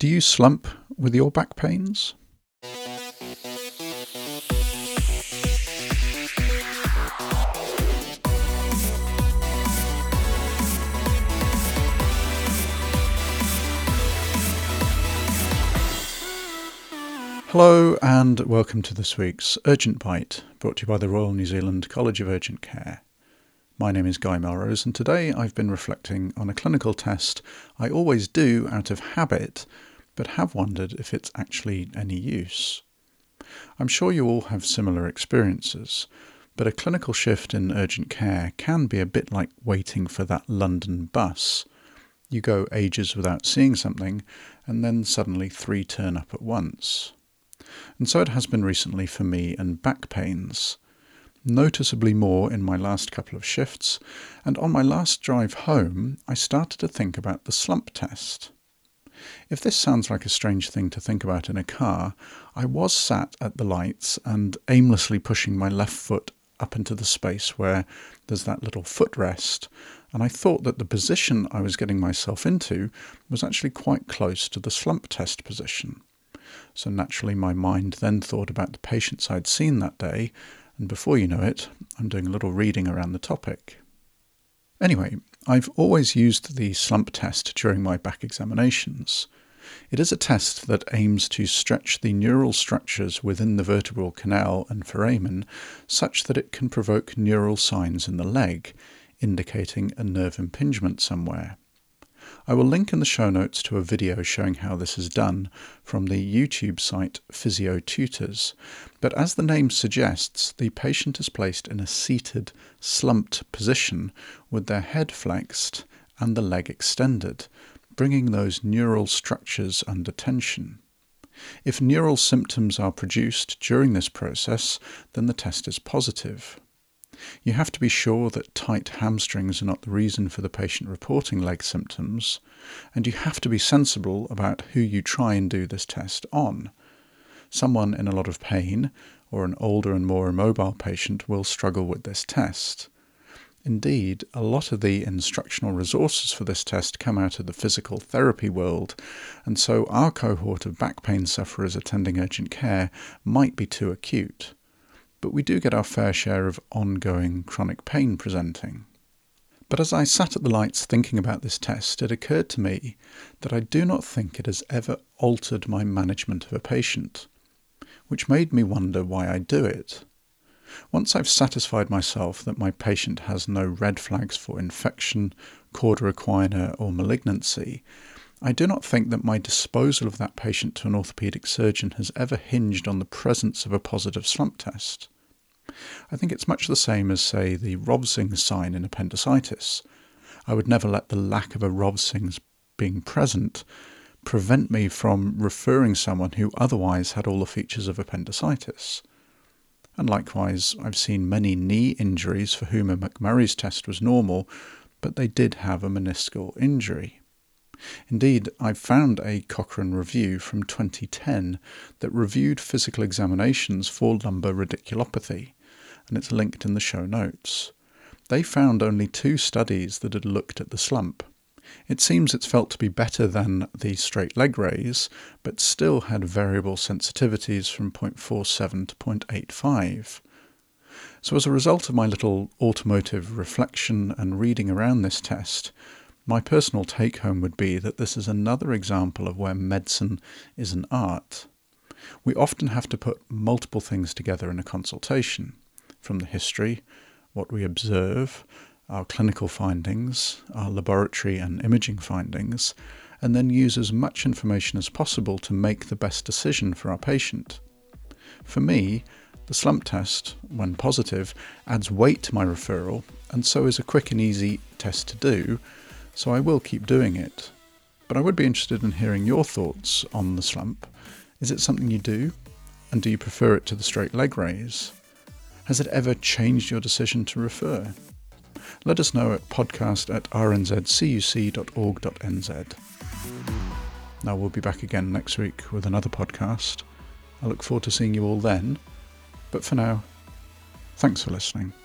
Do you slump with your back pains? Hello and welcome to this week's Urgent Bite, brought to you by the Royal New Zealand College of Urgent Care. My name is Guy Melrose, and today I've been reflecting on a clinical test I always do out of habit, but have wondered if it's actually any use. I'm sure you all have similar experiences, but a clinical shift in urgent care can be a bit like waiting for that London bus. You go ages without seeing something, and then suddenly 3 turn up at once. And so it has been recently for me and back pains. Noticeably more in my last couple of shifts, and on my last drive home I started to think about the slump test. If this sounds like a strange thing to think about in a car, I was sat at the lights and aimlessly pushing my left foot up into the space where there's that little footrest, and I thought that the position I was getting myself into was actually quite close to the slump test position. So naturally my mind then thought about the patients I'd seen that day, and before you know it, I'm doing a little reading around the topic. Anyway, I've always used the slump test during my back examinations. It is a test that aims to stretch the neural structures within the vertebral canal and foramen such that it can provoke neural signs in the leg, indicating a nerve impingement somewhere. I will link in the show notes to a video showing how this is done from the YouTube site Physio Tutors, but as the name suggests, the patient is placed in a seated, slumped position with their head flexed and the leg extended, bringing those neural structures under tension. If neural symptoms are produced during this process, then the test is positive. You have to be sure that tight hamstrings are not the reason for the patient reporting leg symptoms, and you have to be sensible about who you try and do this test on. Someone in a lot of pain, or an older and more immobile patient, will struggle with this test. Indeed, a lot of the instructional resources for this test come out of the physical therapy world, and so our cohort of back pain sufferers attending urgent care might be too acute. But we do get our fair share of ongoing chronic pain presenting. But as I sat at the lights thinking about this test, it occurred to me that I do not think it has ever altered my management of a patient, which made me wonder why I do it. Once I've satisfied myself that my patient has no red flags for infection, cauda equina or malignancy, I do not think that my disposal of that patient to an orthopaedic surgeon has ever hinged on the presence of a positive slump test. I think it's much the same as, say, the Rovsing sign in appendicitis. I would never let the lack of a Rovsing's being present prevent me from referring someone who otherwise had all the features of appendicitis. And likewise, I've seen many knee injuries for whom a McMurray's test was normal, but they did have a meniscal injury. Indeed, I've found a Cochrane review from 2010 that reviewed physical examinations for lumbar radiculopathy, and it's linked in the show notes. They found only 2 studies that had looked at the slump. It seems it's felt to be better than the straight leg raise, but still had variable sensitivities from 0.47 to 0.85. So as a result of my little automotive reflection and reading around this test, my personal take-home would be that this is another example of where medicine is an art. We often have to put multiple things together in a consultation, from the history, what we observe, our clinical findings, our laboratory and imaging findings, and then use as much information as possible to make the best decision for our patient. For me, the slump test, when positive, adds weight to my referral, and so is a quick and easy test to do, so I will keep doing it. But I would be interested in hearing your thoughts on the slump. Is it something you do? And do you prefer it to the straight leg raise? Has it ever changed your decision to refer? Let us know at podcast@rnzcuc.org.nz. Now we'll be back again next week with another podcast. I look forward to seeing you all then. But for now, thanks for listening.